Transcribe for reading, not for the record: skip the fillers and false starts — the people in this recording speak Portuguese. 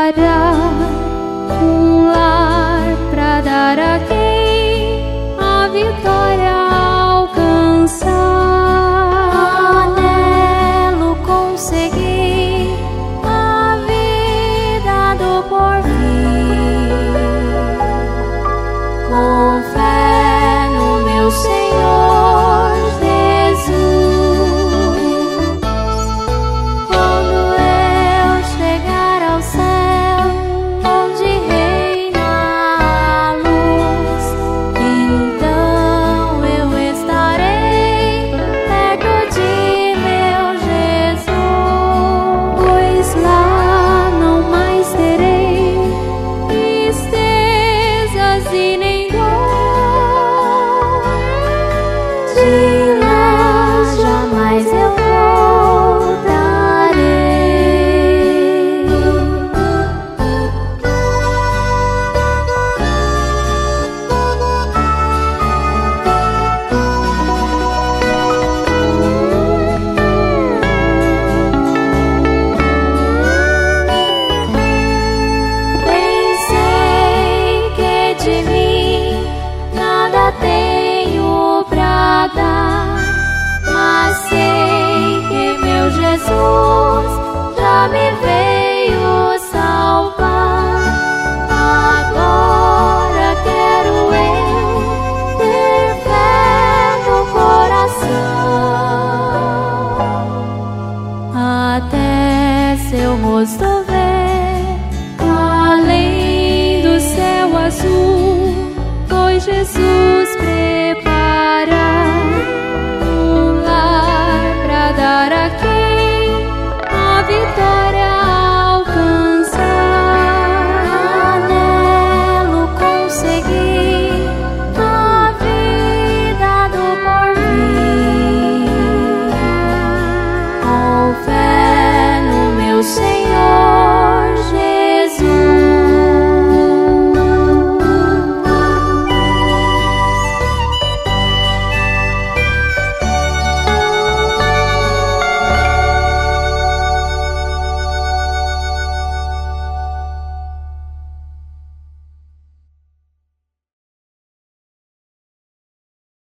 preparar um lar pra dar a quem a vitória alcançar. Anelo conseguir a vida do porvir, com fé no meu Senhor Jesus. Quando eu chegar ao céu, onde reina a luz, então eu estarei perto de meu Jesus, pois lá não mais terei tristezas e nem dor. De lá jamais eu voltarei. Bem sei que de mim nada tenho pra dar, mas sei que meu Jesus já me veio salvar. Agora quero eu ter fé no coração, até seu rosto ver, além do céu azul, pois Jesus preparou